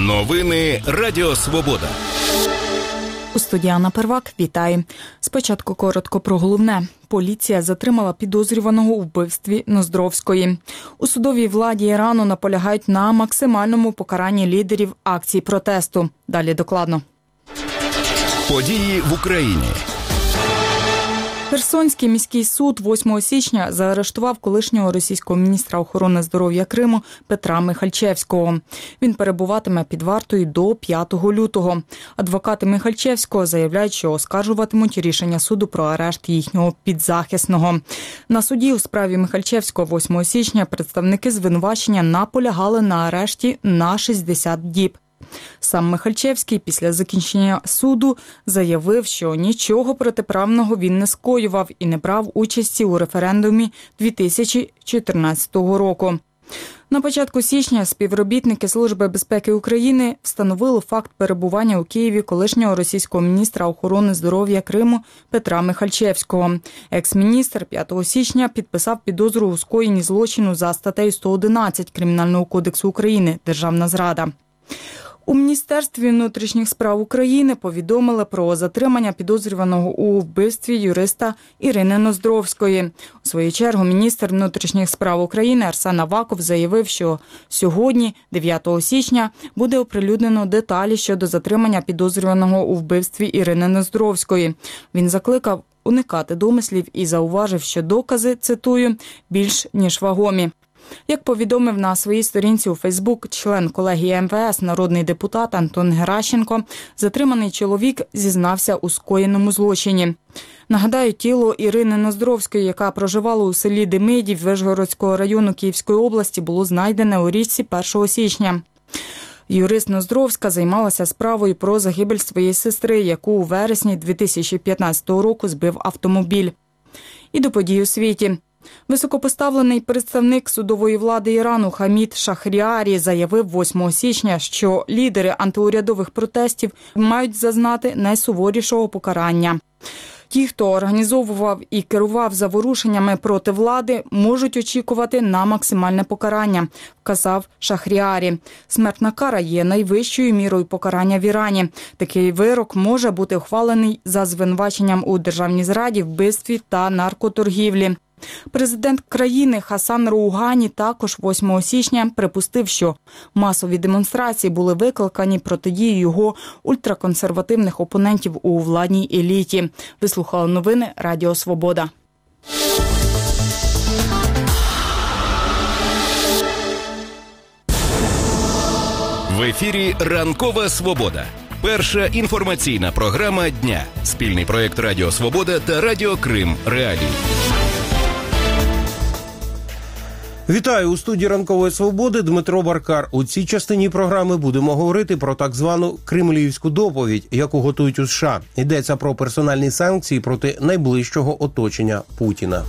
Новини Радіо Свобода. У студії Анна Первак. Вітаю. Спочатку коротко про головне. Поліція затримала підозрюваного у вбивстві Ноздровської. У судовій владі Ірану наполягають на максимальному покаранні лідерів акцій протесту. Далі докладно. Події в Україні. Херсонський міський суд 8 січня заарештував колишнього російського міністра охорони здоров'я Криму Петра Михальчевського. Він перебуватиме під вартою до 5 лютого. Адвокати Михальчевського заявляють, що оскаржуватимуть рішення суду про арешт їхнього підзахисного. На суді у справі Михальчевського 8 січня представники звинувачення наполягали на арешті на 60 діб. Сам Михальчевський після закінчення суду заявив, що нічого протиправного він не скоював і не брав участі у референдумі 2014 року. На початку січня співробітники Служби безпеки України встановили факт перебування у Києві колишнього російського міністра охорони здоров'я Криму Петра Михальчевського. Екс-міністр 5 січня підписав підозру у скоєнні злочину за статтею 111 Кримінального кодексу України «Державна зрада». У Міністерстві внутрішніх справ України повідомили про затримання підозрюваного у вбивстві юриста Ірини Ноздровської. У свою чергу міністр внутрішніх справ України Арсен Аваков заявив, що сьогодні, 9 січня, буде оприлюднено деталі щодо затримання підозрюваного у вбивстві Ірини Ноздровської. Він закликав уникати домислів і зауважив, що докази, цитую, більш ніж вагомі. Як повідомив на своїй сторінці у Фейсбук член колегії МВС, народний депутат Антон Геращенко, затриманий чоловік зізнався у скоєному злочині. Нагадаю, тіло Ірини Ноздровської, яка проживала у селі Демидів Вишгородського району Київської області, було знайдене у річці 1 січня. Юрист Ноздровська займалася справою про загибель своєї сестри, яку у вересні 2015 року збив автомобіль. І до подій у світі. Високопоставлений представник судової влади Ірану Хамід Шахріарі заявив 8 січня, що лідери антиурядових протестів мають зазнати найсуворішого покарання. Ті, хто організовував і керував заворушеннями проти влади, можуть очікувати на максимальне покарання, вказав Шахріарі. Смертна кара є найвищою мірою покарання в Ірані. Такий вирок може бути ухвалений за звинуваченням у державній зраді, вбивстві та наркоторгівлі. Президент країни Хасан Роугані також 8 січня припустив, що масові демонстрації були викликані протидією його ультраконсервативних опонентів у владній еліті. Ви слухали новини Радіо Свобода. В ефірі «Ранкова Свобода». Перша інформаційна програма дня. Спільний проєкт Радіо Свобода та Радіо Крим Реалії. Вітаю! У студії «Ранкової Свободи» Дмитро Баркар. У цій частині програми будемо говорити про так звану кремлівську доповідь, яку готують у США. Йдеться про персональні санкції проти найближчого оточення Путіна.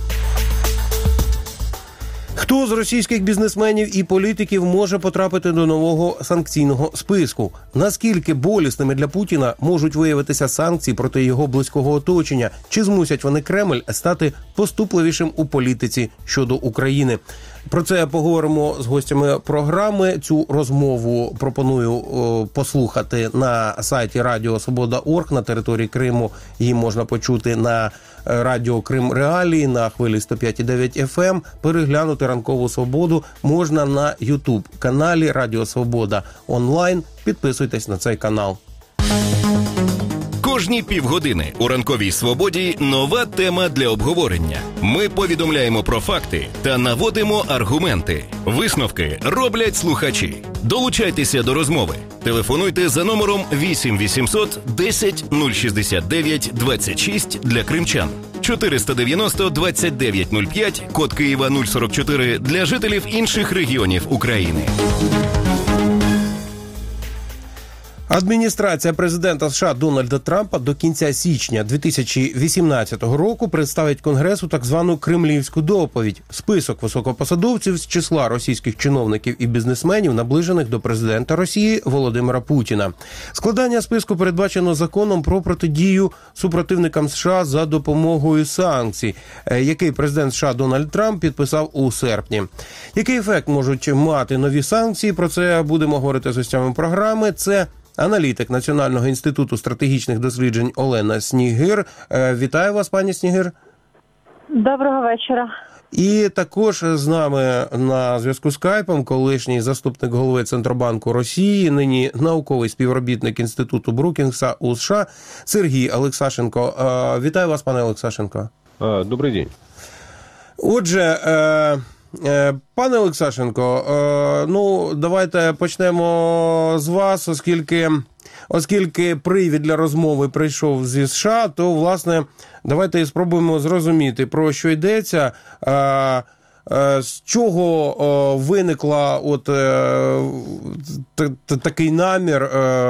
Хто з російських бізнесменів і політиків може потрапити до нового санкційного списку? Наскільки болісними для Путіна можуть виявитися санкції проти його близького оточення? Чи змусять вони Кремль стати поступливішим у політиці щодо України? Про це поговоримо з гостями програми. Цю розмову пропоную послухати на сайті Радіо Свобода.орг. На території Криму її можна почути на Радіо Крим Реалії, на хвилі 105,9 FM. Переглянути «Ранкову Свободу» можна на YouTube-каналі Радіо Свобода онлайн. Підписуйтесь на цей канал. Кожні півгодини у «Ранковій Свободі» нова тема для обговорення. Ми повідомляємо про факти та наводимо аргументи. Висновки роблять слухачі. Долучайтеся до розмови. Телефонуйте за номером 8 800 10 069 26 для кримчан. 490 29 05, код Києва 044 для жителів інших регіонів України. Адміністрація президента США Дональда Трампа до кінця січня 2018 року представить Конгресу так звану кремлівську доповідь – список високопосадовців з числа російських чиновників і бізнесменів, наближених до президента Росії Володимира Путіна. Складання списку передбачено законом про протидію супротивникам США за допомогою санкцій, який президент США Дональд Трамп підписав у серпні. Який ефект можуть мати нові санкції? Про це будемо говорити з гостями програми. Це аналітик Національного інституту стратегічних досліджень Олена Снігир. Вітаю вас, пані Снігир. Доброго вечора. І також з нами на зв'язку скайпом колишній заступник голови Центробанку Росії, нині науковий співробітник Інституту Брукінгса у США Сергій Олексашенко. Вітаю вас, пане Олексашенко. Добрий день. Отже, пане Олексашенко, давайте почнемо з вас, оскільки привід для розмови прийшов зі США, то, власне, давайте і спробуємо зрозуміти, про що йдеться, з чого виникла такий намір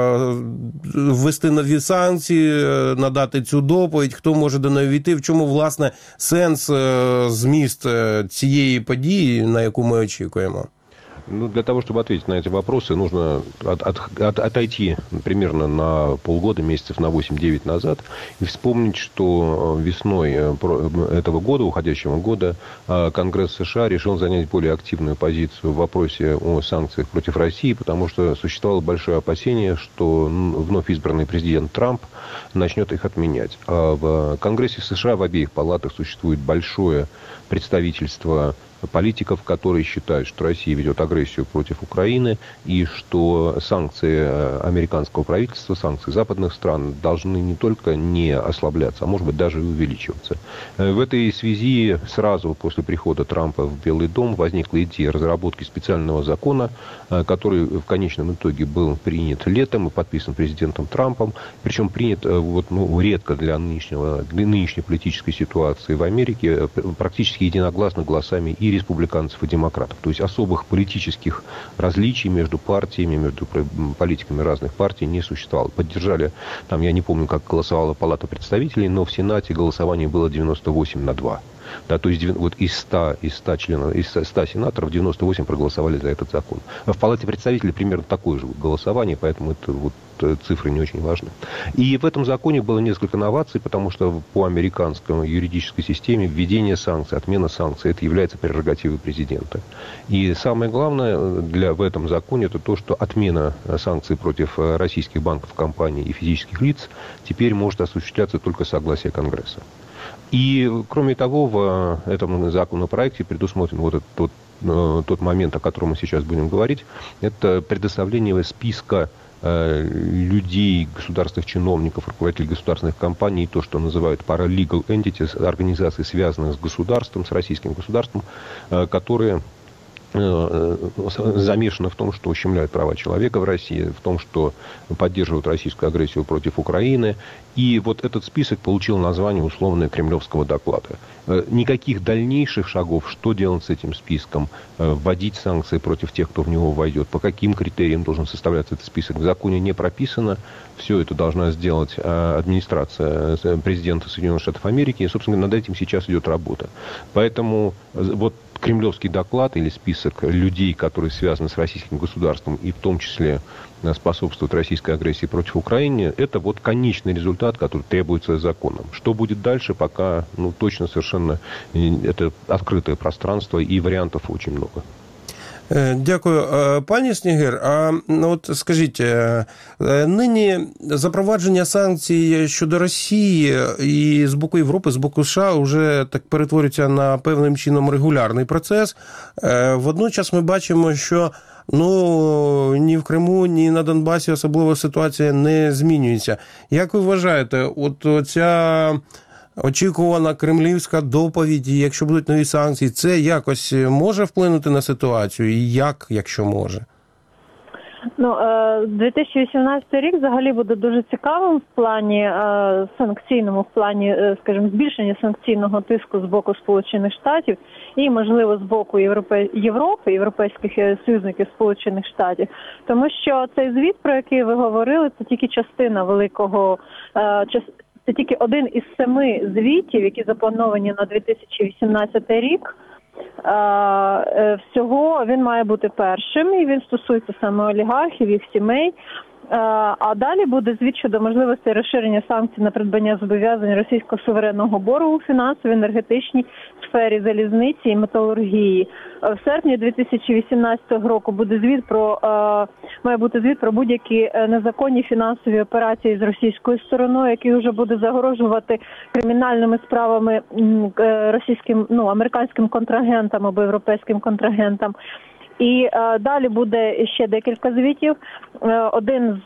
ввести нові санкції, надати цю доповідь, хто може до неї війти, в чому, власне, сенс, зміст цієї події, на яку ми очікуємо? Для того, чтобы ответить на эти вопросы, нужно отойти примерно на полгода, месяцев на 8-9 назад, и вспомнить, что весной этого года, уходящего года, Конгресс США решил занять более активную позицию в вопросе о санкциях против России, потому что существовало большое опасение, что вновь избранный президент Трамп начнет их отменять. А в Конгрессе США в обеих палатах существует большое представительство политиков, которые считают, что Россия ведет агрессию против Украины и что санкции американского правительства, санкции западных стран должны не только не ослабляться, а может быть даже и увеличиваться. В этой связи сразу после прихода Трампа в Белый дом возникла идея разработки специального закона, который в конечном итоге был принят летом и подписан президентом Трампом, причем принят редко для нынешней политической ситуации в Америке, практически единогласно голосами и республиканцев, и демократов. То есть особых политических различий между партиями, между политиками разных партий не существовало. Поддержали, я не помню, как голосовала Палата представителей, но в Сенате голосование было 98-2. Да, то есть из 100 сенаторов 98 проголосовали за этот закон. А в Палате представителей примерно такое же голосование, поэтому это цифры не очень важны. И в этом законе было несколько новаций, потому что по американской юридической системе введение санкций, отмена санкций, это является прерогативой президента. И самое главное в этом законе это то, что отмена санкций против российских банков, компаний и физических лиц теперь может осуществляться только с согласия Конгресса. И, кроме того, в этом законопроекте предусмотрен тот момент, о котором мы сейчас будем говорить, это предоставление списка людей, государственных чиновников, руководителей государственных компаний, то, что называют paralegal entities, организаций, связанных с государством, с российским государством, которые замешаны в том, что ущемляют права человека в России, в том, что поддерживают российскую агрессию против Украины. И этот список получил название условно кремлевского доклада. Никаких дальнейших шагов, что делать с этим списком, вводить санкции против тех, кто в него войдет, по каким критериям должен составляться этот список, в законе не прописано. Все это должна сделать администрация президента Соединенных Штатов Америки. И, собственно, над этим сейчас идет работа. Поэтому кремлевский доклад или список людей, которые связаны с российским государством и в том числе способствуют российской агрессии против Украины, это конечный результат, который требуется законом. Что будет дальше, пока точно совершенно это открытое пространство и вариантов очень много. Дякую. Пані Снігир, скажіть, нині запровадження санкцій щодо Росії і з боку Європи, з боку США вже так перетворюється на певним чином регулярний процес. Водночас ми бачимо, що ні в Криму, ні на Донбасі особливо ситуація не змінюється. Як ви вважаєте, ця очікувана кремлівська доповідь, якщо будуть нові санкції, це якось може вплинути на ситуацію? І як, якщо може? 2018 рік взагалі буде дуже цікавим в плані санкційному, в плані, скажімо, збільшення санкційного тиску з боку Сполучених Штатів. і, можливо, з боку Європи, європейських союзників Сполучених Штатів. Тому що цей звіт, про який ви говорили, це тільки частина великого, це тільки один із 7 звітів, які заплановані на 2018 рік. Всього він має бути першим, і він стосується саме олігархів, їх сімей. А далі буде звіт щодо можливості розширення санкцій на придбання зобов'язань російського суверенного боргу у фінансовій, енергетичній сфері, залізниці і металургії. В серпні 2018 року має бути звіт про будь-які незаконні фінансові операції з російською стороною, який вже буде загрожувати кримінальними справами американським контрагентам або європейським контрагентам. І далі буде ще декілька звітів. Один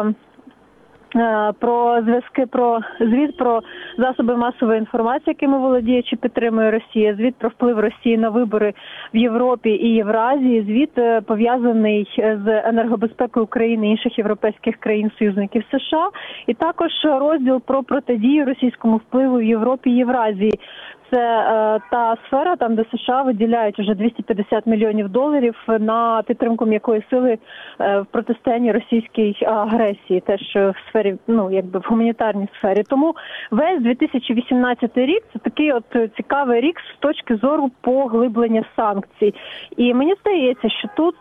звіт про засоби масової інформації, якими володіє чи підтримує Росія, звіт про вплив Росії на вибори в Європі і Євразії, звіт пов'язаний з енергобезпекою України і інших європейських країн-союзників США, і також розділ про протидію російському впливу в Європі і Євразії. Це та сфера, там, де США виділяють вже $250 мільйонів на підтримку м'якої сили в протистоянні російській агресії, теж в сфері, в гуманітарній сфері. Тому весь 2018 рік – це такий от цікавий рік з точки зору поглиблення санкцій. І мені здається, що тут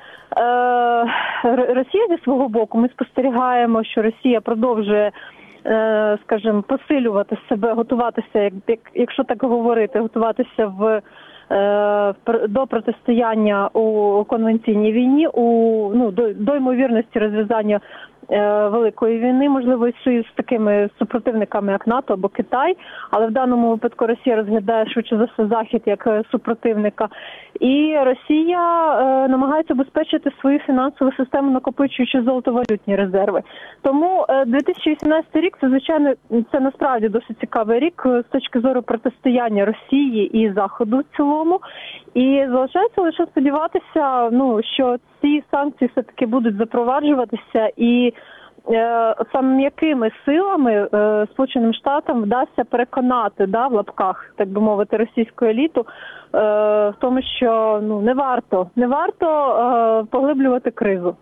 Росія зі свого боку, ми спостерігаємо, що Росія продовжує, скажімо, посилювати себе, готуватися, якщо так говорити, готуватися до протистояння у конвенційній війні, до ймовірності розв'язання великої війни, можливо, і союз з такими супротивниками, як НАТО або Китай, але в даному випадку Росія розглядає швидше за все Захід як супротивника. І Росія намагається обезпечити свою фінансову систему, накопичуючи золотовалютні резерви. Тому 2018 рік, це, звичайно, це насправді досить цікавий рік з точки зору протистояння Росії і Заходу в цілому. І залишається лише сподіватися, що ці санкції все-таки будуть запроваджуватися і саме м'якими силами Сполученим Штатам вдасться переконати, в лапках, так би мовити, російську еліту в тому, що не варто поглиблювати кризу.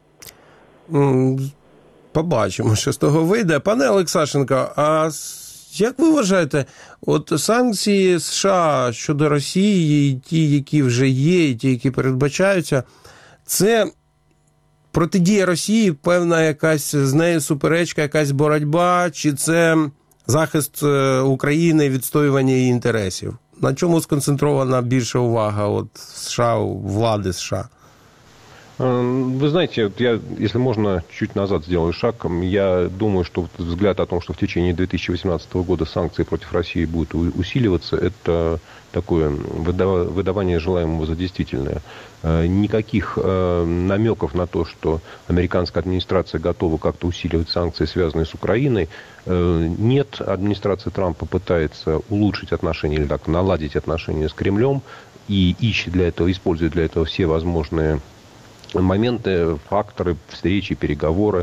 Побачимо, що з того вийде. Пане Олексашенко, а як ви вважаєте, от санкції США щодо Росії, ті, які вже є, і ті, які передбачаються, це протидія Росії, певна якась з нею суперечка, якась боротьба, чи це захист України, відстоювання її інтересів? На чому сконцентрована більша увага США, влади США? Вы знаете, я, если можно, чуть назад сделаю шаг. Я думаю, что взгляд о том, что в течение 2018 года санкции против России будут усиливаться, это такое выдавание желаемого за действительное. Никаких намеков на то, что американская администрация готова как-то усиливать санкции, связанные с Украиной, нет. Администрация Трампа пытается улучшить отношения или так наладить отношения с Кремлем и ищет для этого, использует для этого все возможные моменты, факторы, встречи, переговоры.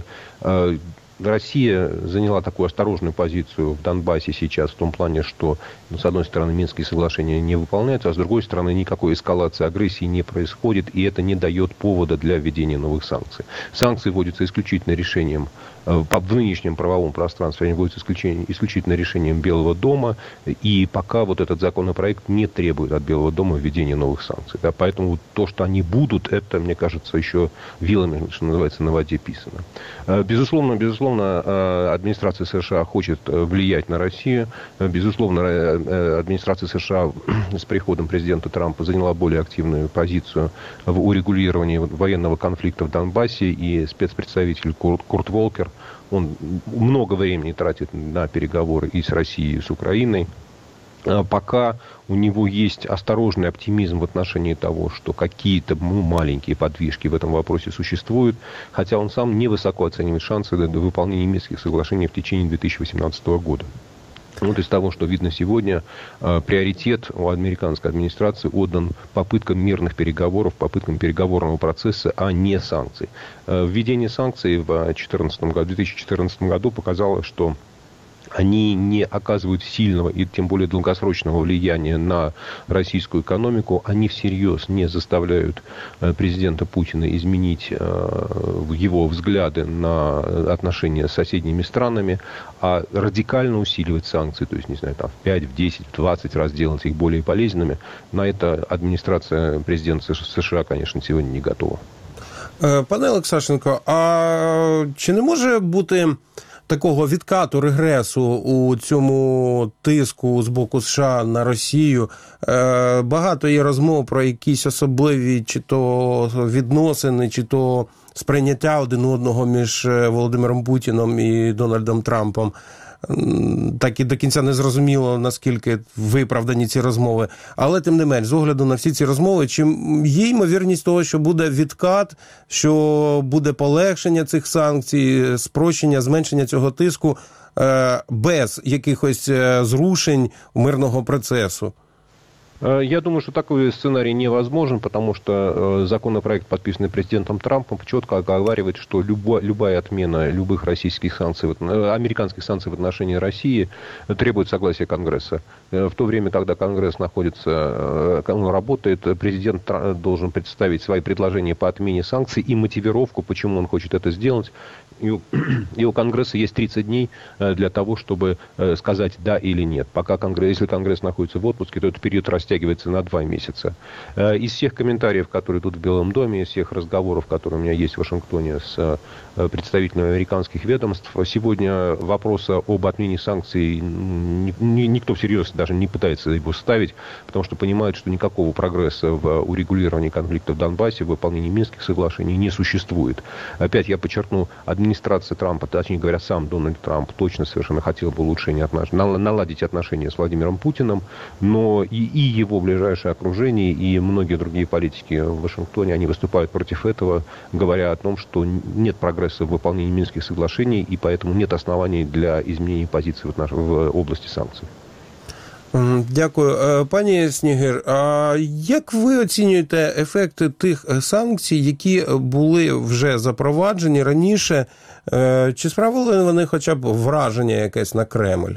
Россия заняла такую осторожную позицию в Донбассе сейчас в том плане, что, с одной стороны, Минские соглашения не выполняются, а с другой стороны, никакой эскалации агрессии не происходит, и это не дает повода для введения новых санкций. Санкции вводятся исключительно решением, в нынешнем правовом пространстве они вводятся исключительно решением Белого дома, и пока вот этот законопроект не требует от Белого дома введения новых санкций. Да, поэтому то, что они будут, это, мне кажется, еще вилами, что называется, на воде писано. Безусловно, администрация США хочет влиять на Россию. Безусловно, администрация США с приходом президента Трампа заняла более активную позицию в урегулировании военного конфликта в Донбассе, и спецпредставитель Курт Волкер, он много времени тратит на переговоры и с Россией, и с Украиной. Пока у него есть осторожный оптимизм в отношении того, что какие-то маленькие подвижки в этом вопросе существуют, хотя он сам невысоко оценивает шансы до выполнения Минских соглашений в течение 2018 года. Вот из того, что видно сегодня, приоритет у американской администрации отдан попыткам мирных переговоров, попыткам переговорного процесса, а не санкций. Введение санкций в 2014 году показало, что они не оказывают сильного и тем более долгосрочного влияния на российскую экономику, они всерьез не заставляют президента Путина изменить его взгляды на отношения с соседними странами, а радикально усиливать санкции, то есть, не знаю, там, в 5, в 10, в 20 раз делать их более полезными, на это администрация президента США, конечно, сегодня не готова. Пане Олексашенко, а чи не може бути такого відкату, регресу у цьому тиску з боку США на Росію? Багато є розмов про якісь особливі чи то відносини, чи то сприйняття один одного між Володимиром Путіном і Дональдом Трампом. Так і до кінця не зрозуміло, наскільки виправдані ці розмови. Але, тим не менш, з огляду на всі ці розмови, чи є ймовірність того, що буде відкат, що буде полегшення цих санкцій, спрощення, зменшення цього тиску без якихось зрушень мирного процесу? Я думаю, что такой сценарий невозможен, потому что законопроект, подписанный президентом Трампом, четко оговаривает, что любая отмена любых российских санкций, американских санкций в отношении России требует согласия Конгресса. В то время, когда Конгресс работает, президент должен представить свои предложения по отмене санкций и мотивировку, почему он хочет это сделать. И у Конгресса есть 30 дней для того, чтобы сказать «да» или «нет». Если Конгресс находится в отпуске, то этот период растягивается на 2 месяца. Из всех комментариев, которые тут в Белом доме, из всех разговоров, которые у меня есть в Вашингтоне с представителями американских ведомств, сегодня вопроса об отмене санкций никто всерьез даже не пытается его ставить, потому что понимают, что никакого прогресса в урегулировании конфликта в Донбассе, в выполнении Минских соглашений не существует. Опять я подчеркну, администрация Трампа, точнее говоря, сам Дональд Трамп точно совершенно хотел бы наладить отношения с Владимиром Путиным, но и его ближайшее окружение, и многие другие политики в Вашингтоне, они выступают против этого, говоря о том, что нет прогресса в выполнении Минских соглашений, и поэтому нет оснований для изменения позиции в области санкций. Дякую. Пані Снігир, а як ви оцінюєте ефекти тих санкцій, які були вже запроваджені раніше? Чи справили вони хоча б враження якесь на Кремль?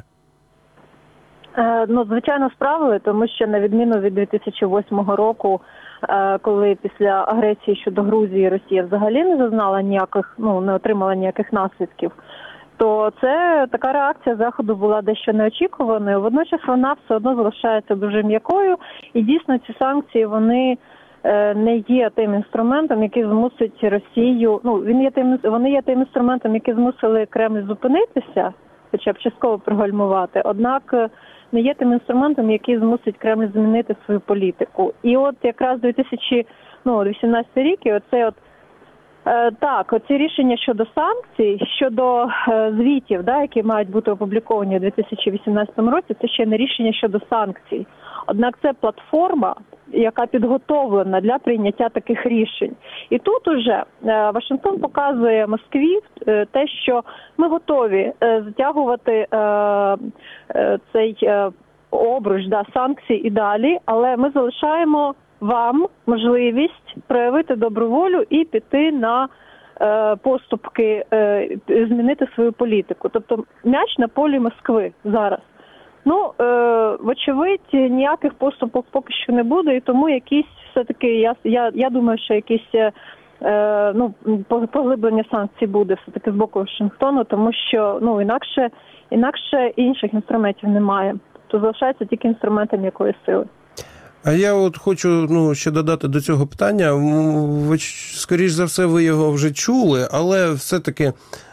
Звичайно, справили, тому що на відміну від 2008 року, коли після агресії щодо Грузії Росія взагалі не зазнала ніяких, не отримала ніяких наслідків, то це така реакція Заходу була дещо неочікуваною. Водночас вона все одно залишається дуже м'якою. І дійсно ці санкції, вони не є тим інструментом, який змусить Росію, вони є тим інструментом, який змусили Кремль зупинитися, хоча б частково пригальмувати, однак не є тим інструментом, який змусить Кремль змінити свою політику. І от якраз 2018 рік, і оці рішення щодо санкцій, щодо звітів, які мають бути опубліковані у 2018 році, це ще не рішення щодо санкцій. Однак це платформа, яка підготовлена для прийняття таких рішень. І тут уже Вашингтон показує Москві те, що ми готові затягувати цей обруч санкцій і далі, але ми залишаємо вам можливість проявити добру волю і піти на поступки, змінити свою політику. Тобто м'яч на полі Москви зараз. Вочевидь, ніяких поступок поки що не буде, і тому якісь все-таки, я думаю, що якісь поглиблення санкцій буде все-таки з боку Вашингтону, тому що інакше інших інструментів немає. Тобто залишаються тільки інструменти м'якої сили. А я хочу ще додати до цього питання. Скоріш за все, ви його вже чули, але все-таки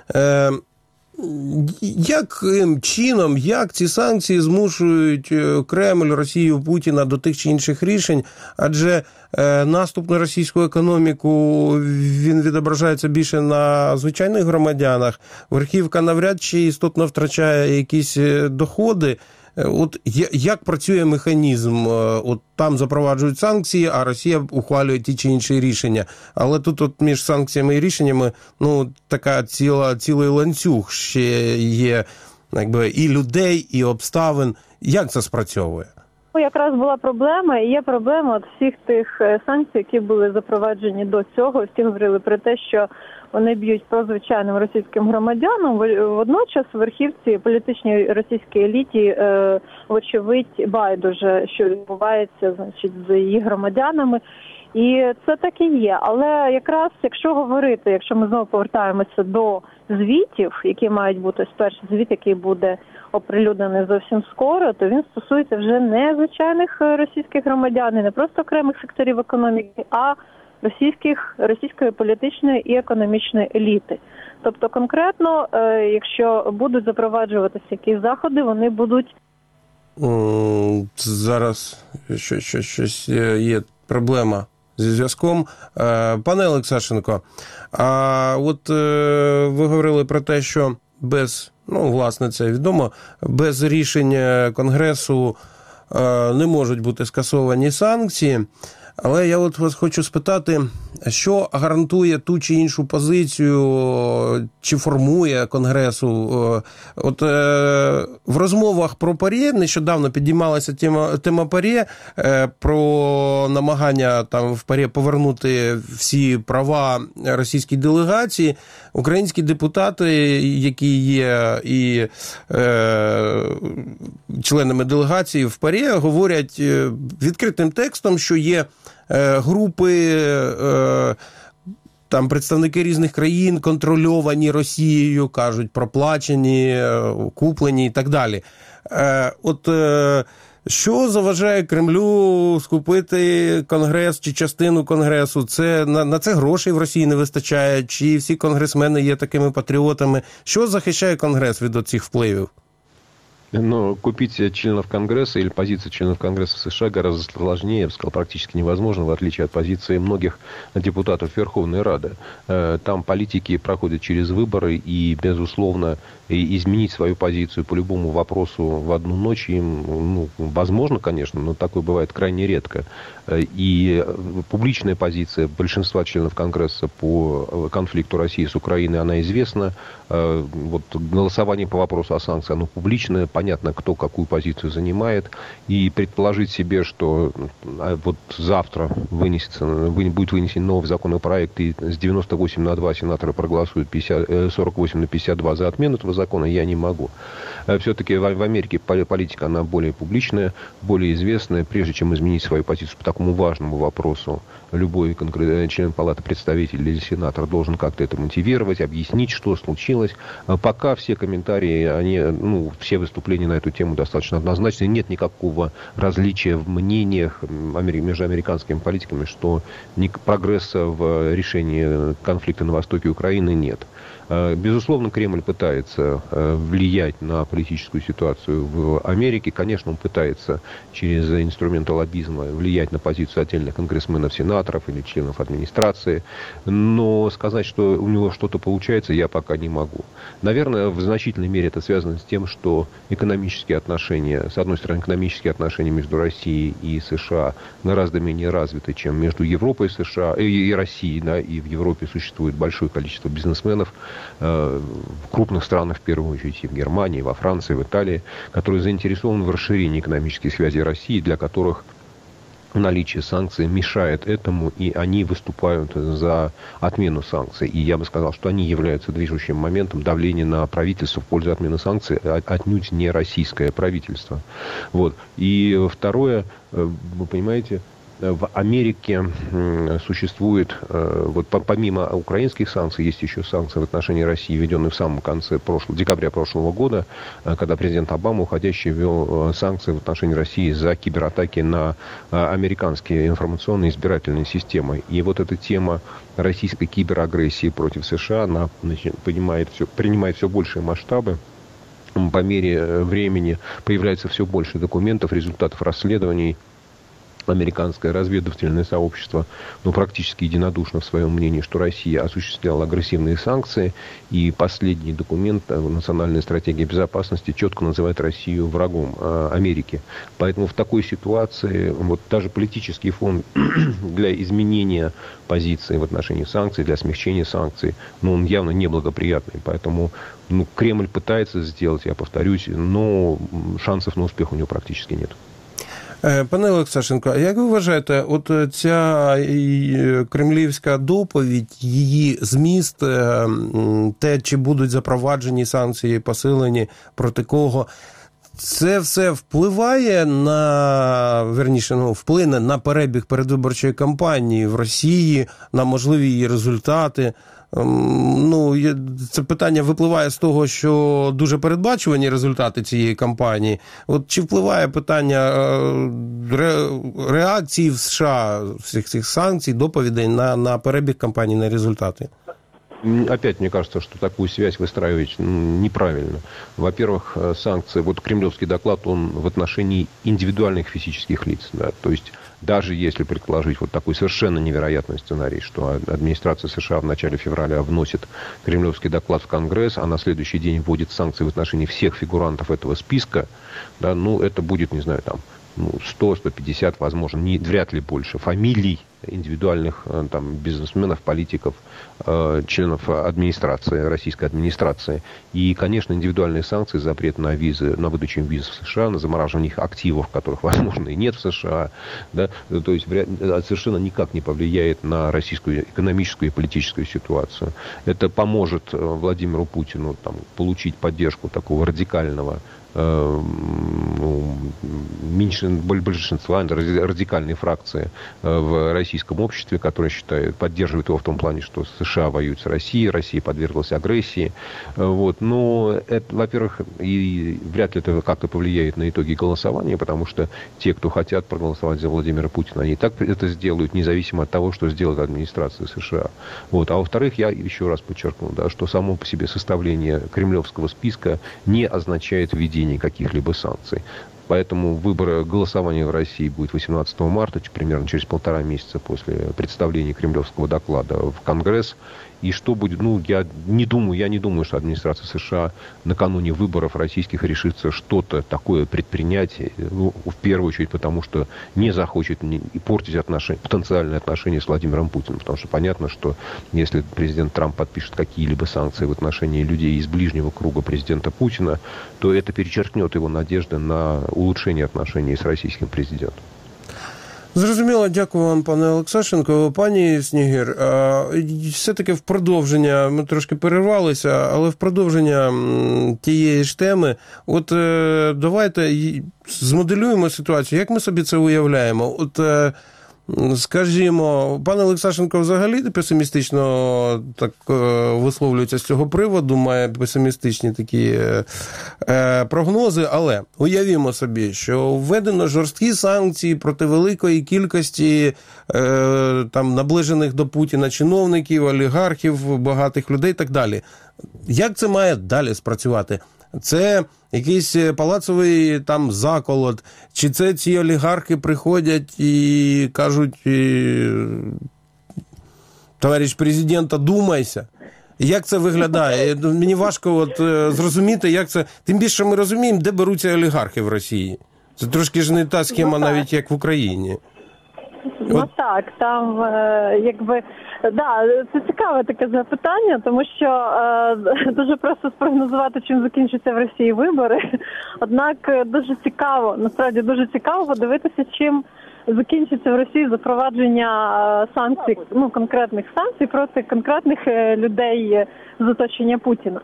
яким чином, як ці санкції змушують Кремль, Росію, Путіна до тих чи інших рішень? Адже наступ на російську економіку, він відображається більше на звичайних громадянах. Верхівка навряд чи істотно втрачає якісь доходи. От як працює механізм? От там запроваджують санкції, а Росія ухвалює ті чи інші рішення. Але тут між санкціями і рішеннями така цілий ланцюг ще є, і людей, і обставин. Як це спрацьовує? Якраз була проблема, і є проблема от всіх тих санкцій, які були запроваджені до цього. Всі говорили про те, що вони б'ють по звичайним російським громадянам. Водночас верхівці політичній російській еліті, вочевидь, байдуже, що відбувається, значить, з її громадянами. І це так і є. Але якраз, якщо ми знову повертаємося до звітів, які мають бути, перший звіт, який буде оприлюднений зовсім скоро, то він стосується вже не звичайних російських громадян, не просто окремих секторів економіки, а російської політичної і економічної еліти. Тобто конкретно, якщо будуть запроваджуватися якісь заходи, вони будуть... Зараз щось є проблема зі зв'язком. Пане Олексашенко, а от ви говорили про те, що власне, це відомо, без рішення Конгресу не можуть бути скасовані санкції. Але я от вас хочу спитати, що гарантує ту чи іншу позицію, чи формує Конгресу? От в розмовах про ПАРЄ нещодавно підіймалася тема ПАРЄ, про намагання там в ПАРЄ повернути всі права російській делегації. Українські депутати, які є і членами делегації в ПАРЄ, говорять відкритим текстом, що є групи, там представники різних країн, контрольовані Росією, кажуть, проплачені, куплені і так далі. Що заважає Кремлю скупити Конгрес чи частину Конгресу? На це грошей в Росії не вистачає? Чи всі конгресмени є такими патріотами? Що захищає Конгрес від оцих впливів? Но купить членов Конгресса или позицию членов Конгресса США гораздо сложнее, я бы сказал, практически невозможно, в отличие от позиции многих депутатов Верховной Рады. Там политики проходят через выборы, и, безусловно, изменить свою позицию по любому вопросу в одну ночь им, возможно, конечно, но такое бывает крайне редко. И публичная позиция большинства членов Конгресса по конфликту России с Украиной, она известна. Вот голосование по вопросу о санкциях, оно публичное, понятно, кто какую позицию занимает. И предположить себе, что вот завтра будет вынесен новый законопроект, и с 98-2 сенатора проголосуют 48-52 за отмену этого закона, я не могу. Все-таки в Америке политика, она более публичная, более известная. Прежде чем изменить свою позицию по такому важному вопросу, любой член Палаты представителей или сенатор должен как-то это мотивировать, объяснить, что случилось. Пока все комментарии, все выступления на эту тему достаточно однозначны. Нет никакого различия в мнениях между американскими политиками, что прогресса в решении конфликта на востоке Украины нет. Безусловно, Кремль пытается влиять на политическую ситуацию в Америке. Конечно, он пытается через инструменты лоббизма влиять на позицию отдельных конгрессменов, сенаторов или членов администрации. Но сказать, что у него что-то получается, я пока не могу. Наверное, в значительной мере это связано с тем, что экономические отношения, с одной стороны, экономические отношения между Россией и США гораздо менее развиты, чем между Европой и США и Россией. Да, и в Европе существует большое количество бизнесменов, в крупных странах, в первую очередь, и в Германии, во Франции, в Италии, которые заинтересованы в расширении экономических связей России, для которых наличие санкций мешает этому, и они выступают за отмену санкций. И я бы сказал, что они являются движущим моментом давления на правительство в пользу отмены санкций, отнюдь не российское правительство. Вот. И второе, вы понимаете, в Америке существует, вот помимо украинских санкций, есть еще санкции в отношении России, введенные в самом конце декабря прошлого года, когда президент Обама, уходящий, ввел санкции в отношении России за кибератаки на американские информационные избирательные системы. И вот эта тема российской киберагрессии против США, она принимает все большие масштабы. По мере времени появляется все больше документов, результатов расследований. Американское разведывательное сообщество практически единодушно в своем мнении, что Россия осуществляла агрессивные санкции, и последний документ национальной стратегии безопасности четко называет Россию врагом Америки. Поэтому в такой ситуации вот даже политический фон для изменения позиции в отношении санкций, для смягчения санкций, он явно неблагоприятный. Поэтому Кремль пытается сделать, я повторюсь, но шансов на успех у него практически нет. Пане Олексашенко, а як ви вважаєте, от ця кремлівська доповідь, її зміст, те, чи будуть запроваджені санкції, посилені, проти кого, це все впливає вплине на перебіг передвиборчої кампанії в Росії, на можливі її результати? Це питання випливає з того, що дуже передбачувані результати цієї кампанії. От чи впливає питання реакції в США всіх цих санкцій, доповідей на перебіг кампанії, на результати? Опять мне кажется, что такую связь выстраивать неправильно. Во-первых, санкции, вот кремлевский доклад, он в отношении индивидуальных физических лиц. Да, то есть даже если предположить вот такой совершенно невероятный сценарий, что администрация США в начале февраля вносит кремлевский доклад в Конгресс, а на следующий день вводит санкции в отношении всех фигурантов этого списка, да, это будет, не знаю, 100-150, возможно, вряд ли больше фамилий индивидуальных бизнесменов, политиков, членов администрации, российской администрации. И, конечно, индивидуальные санкции, запрет на визы, на выдачу виз в США, на замораживание их активов, которых, возможно, и нет в США, да, то есть совершенно никак не повлияет на российскую экономическую и политическую ситуацию. Это поможет Владимиру Путину получить поддержку такого радикального большинства радикальной фракции в российском обществе, которая поддерживает его в том плане, что США воюют с Россией, Россия подверглась агрессии. Но это, во-первых, и вряд ли это как-то повлияет на итоги голосования, потому что те, кто хотят проголосовать за Владимира Путина, они и так это сделают, независимо от того, что сделает администрация США. А во-вторых, я еще раз подчеркну, что само по себе составление кремлевского списка не означает введение каких-либо санкций. Поэтому голосование в России будет 18 марта, примерно через 1,5 месяца после представления кремлевского доклада в Конгресс. И что будет? Я не думаю, что администрация США накануне выборов российских решится что-то такое предпринять. В первую очередь, потому что не захочет портить потенциальные отношения с Владимиром Путиным. Потому что понятно, что если президент Трамп подпишет какие-либо санкции в отношении людей из ближнего круга президента Путина, то это перечеркнет его надежды на улучшение отношений с российским президентом. Зрозуміло, дякую вам, пане Олексашенко. Пані Снігир, все-таки в продовження, ми трошки перервалися, але в продовження тієї ж теми, давайте змоделюємо ситуацію, як ми собі це уявляємо. Скажімо, пан Олексашенко взагалі песимістично так висловлюється з цього приводу, має песимістичні такі прогнози, але уявімо собі, що введено жорсткі санкції проти великої кількості наближених до Путіна чиновників, олігархів, багатих людей і так далі. Як це має далі спрацювати? Це якийсь палацовий заколот, чи це ці олігархи приходять і кажуть: товариш президент, одумайся. Як це виглядає? Мені важко зрозуміти, як це... Тим більше ми розуміємо, де беруться олігархи в Росії. Це трошки ж не та схема навіть, як в Україні. Так, там це цікаве таке запитання, тому що дуже просто спрогнозувати, чим закінчаться в Росії вибори. Однак дуже цікаво, насправді дуже цікаво подивитися, чим закінчиться в Росії запровадження санкцій, конкретних санкцій проти конкретних людей з оточення Путіна.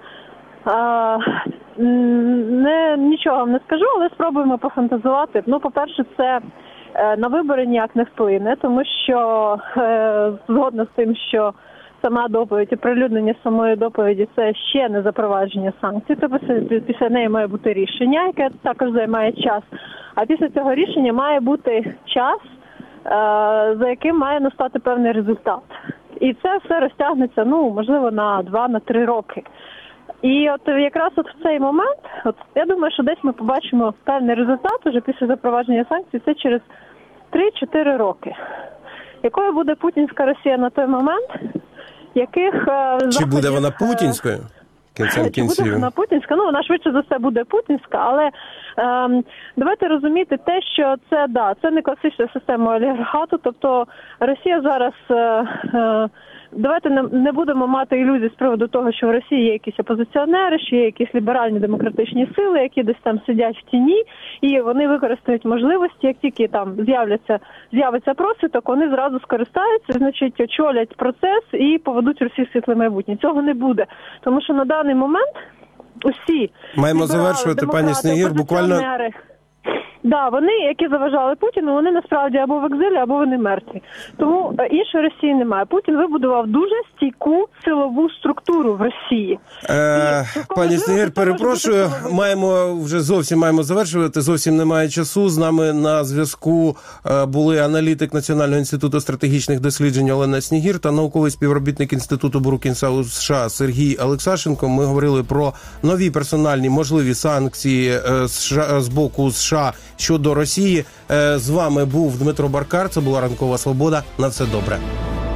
Нічого вам не скажу, але спробуємо пофантазувати. По-перше, це на вибори ніяк не вплине, тому що згодна з тим, що сама доповідь і прилюднення самої доповіді – це ще не запровадження санкцій, тобто після неї має бути рішення, яке також займає час. А після цього рішення має бути час, за яким має настати певний результат. І це все розтягнеться, можливо, на 2-3 роки. І якраз в цей момент, я думаю, що десь ми побачимо певний результат уже після запровадження санкцій, це через 3-4 роки. Якою буде путінська Росія на той момент, яких... Чи буде вона путінською? Чи буде вона путінська? Вона швидше за все буде путінська, але давайте розуміти те, що це не класична система олігархату, тобто Росія зараз давайте не будемо мати ілюзій з приводу того, що в Росії є якісь опозиціонери, що є якісь ліберальні демократичні сили, які десь там сидять в тіні, і вони використають можливості, як тільки там з'явиться просвіток, вони зразу скористаються, значить, очолять процес і поведуть Росію в світле майбутнє. Цього не буде, тому що на даний момент усі маємо завершувати, пані Снігир, буквально. Да, вони, які заважали Путіну, вони насправді або в екзилі, або вони мертві. Тому іншої Росії немає. Путін вибудував дуже стійку силову структуру в Росії. Пані Снігир, перепрошую, маємо завершувати, зовсім немає часу. З нами на зв'язку були аналітик Національного інституту стратегічних досліджень Олена Снігир та науковий співробітник Інституту Брукінса у США Сергій Олексашенко. Ми говорили про нові персональні можливі санкції з боку США щодо Росії. З вами був Дмитро Баркар, це була Ранкова Свобода. На все добре.